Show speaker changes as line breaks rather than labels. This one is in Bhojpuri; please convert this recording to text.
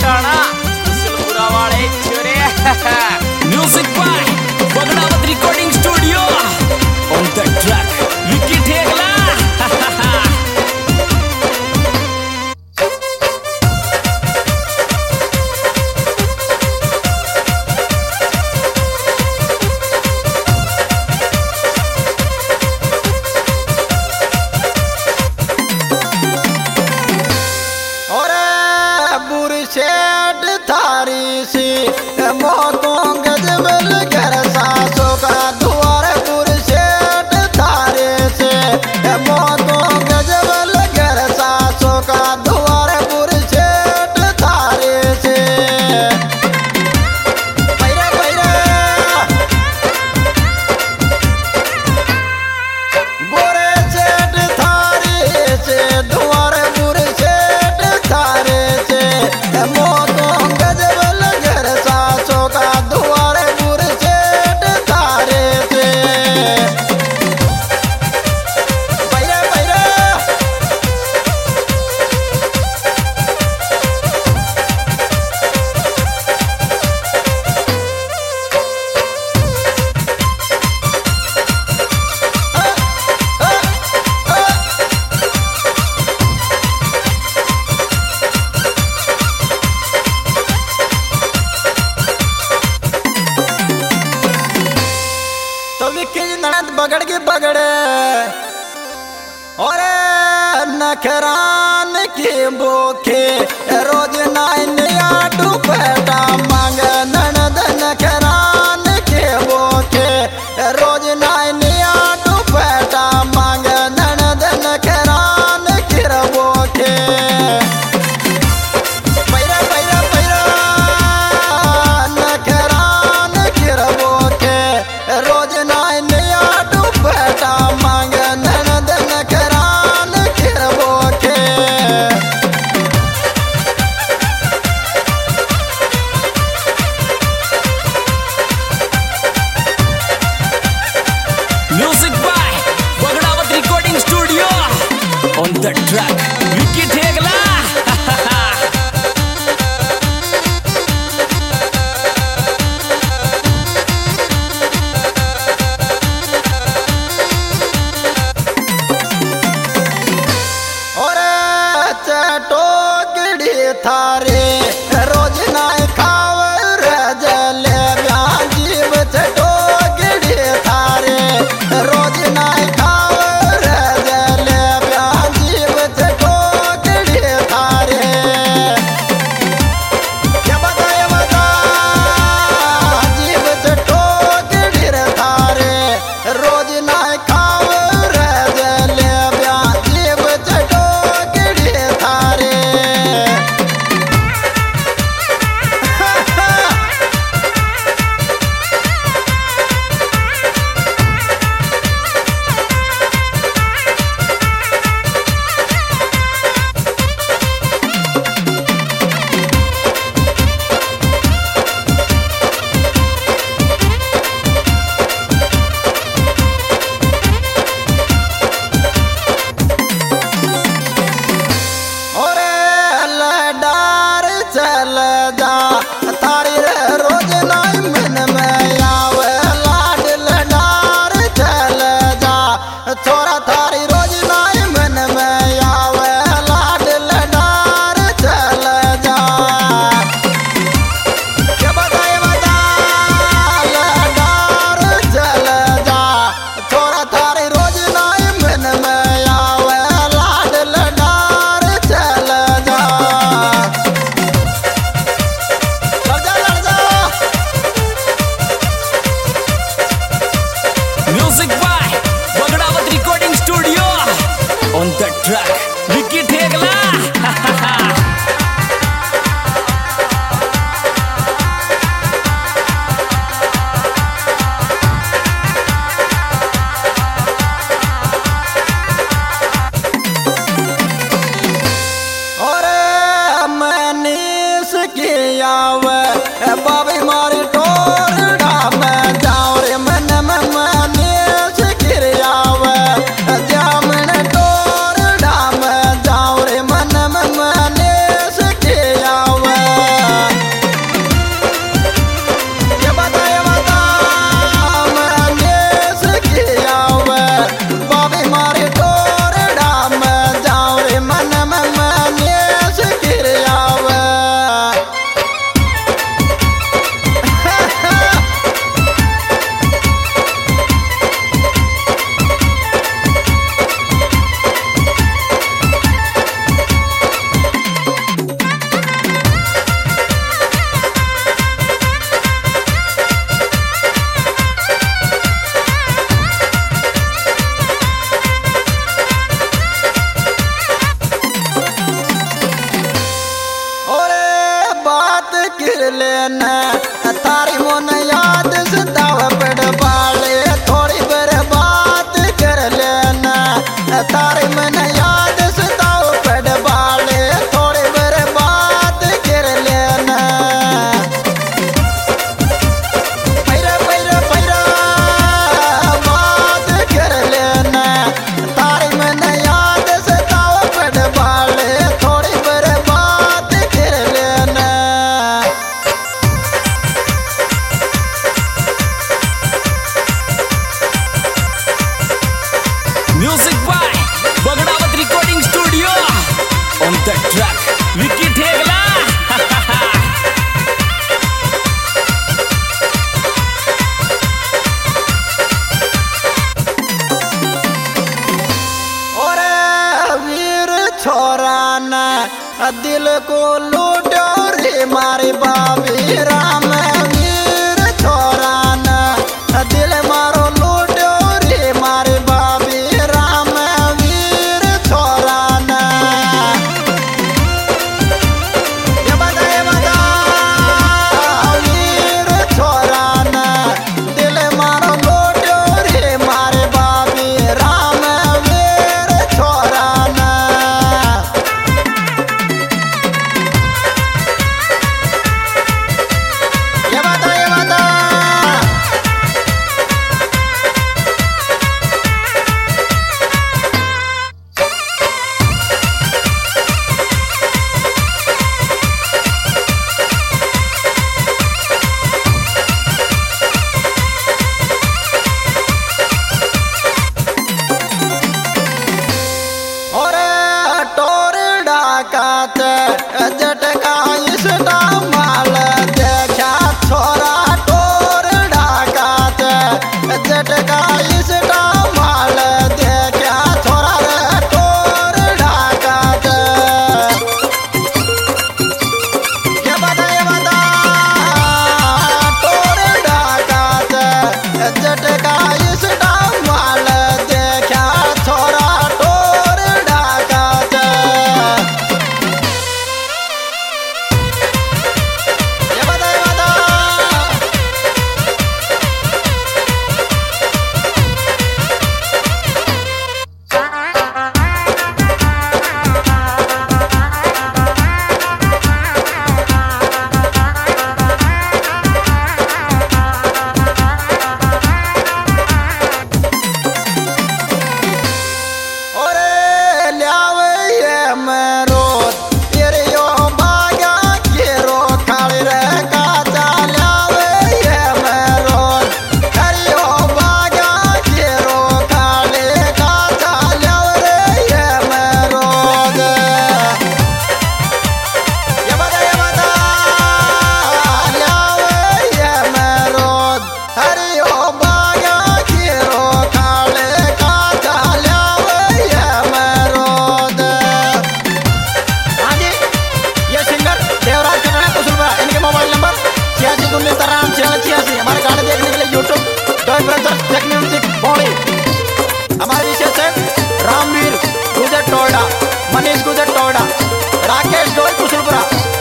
गाना कुशलपुरा वाले छोरे
music by Bagdawat recording studio on the track Vicky Thegla.
बुरशेट थारी सी मोकों गजबल घर सासों का द्वार बुरशेट थारे से मोकों गजबल घर सासों का द्वार बुरशेट थारे से पैरा पैरा बुरशेट थारे से द्वार बुरशेट थारे से मोकों गजबल घर सासों का द्वार बुरशेट थारे से पैरा पैरा तो विक्की ननद बगड़ के बगड़े और नखरान की बोखे रोज नाइन आटू पैटा मांग ननद नखरान के बोखे रोज नाइन आटू पैटा मांग ननद नखरान के बोखे पैरा पैरा पैरा नखरान के बोखे रोज नाइन आटू पैटा मांग ननद नखरान के बोखे
music by Bagdawat recording studio on the track Vicky Thegla.
और चटोकड़ी थारे रोज नाय खाव रजले जीव चटोकड़ी थारे रोज नाय खाव रजले जीव चटोकड़ी थारे क्या बता जीव चटोकड़ी थारे रोज नाय खाव रजले जीव चटोकड़ी थारे और लडार चल जा थारी रे रोज नाई मन में आवे लाड लडार चल जा छोरा थारी रोज नाई मन में आवे लाड लडार चल जा क्या बताए बता लडार चल जा छोरा थारी रोज नाई मन में आवे लाड लडार चल जा लड़ जा
music by Bagdawat recording studio on the track Vicky Thegla.
और मनीष की आवे बाबी मारी टोरडा में जाओ रे मन में मनीष की आवे जामन टोरडा में लेना तारी मन याद सताव पेड़ बाले थोड़ी बेर बात कर लेना तारी मन याद सताव पेड़ बाले थोड़ी बेर बात कर लेना पैरा पैरा पैरा बात कर लेना तारी मन याद सताव पेड़ बाले थोड़ी बेर बात कर लेना
Music by Bagdawat Recording Studio. On the track, Vicky Thegla.
ओरे वीर छोरा ने दिल को लूटो रे मारे बाबी राम वीर छोरा ने दिल मारो लूटो रे मारे बाबी राम वीर छोरा ने ये बता वीर छोरा ने दिल मारो लूटो रे मारे बाबी राम वीर छोरा ने ये बता ओरे टोर डाकात जटका इसटा माल देखा छोरा टोर डाकात जटका इसटा माल देखा छोरा रे टोर डाकात ये बता टोर डाकात जटका इसटा माल देखा छोरा टोर डाकात ये बता ओरे ल्यावे ये मेरो तेरे यो बागा केरो खाली रे काचा ल्यावे ये मेरो तेरे यो बागा केरो खाली काचा ल्यावे रे ये मेरो ये बता ल्यावे ये मेरो तेरे यो बागा केरो खाली काचा ल्यावे ये मेरो हाँ जी ये सिंगर देवराज कन्नड़ कुशलपुरा इनके मोबाइल नंबर 8619 हमारे गाने देखने के लिए YouTube dot brother tech music body हमारे विशेष है रामवीर गुजर टोड़ा मनीष गुजर टोड़ा राकेश डोल कुशलपुरा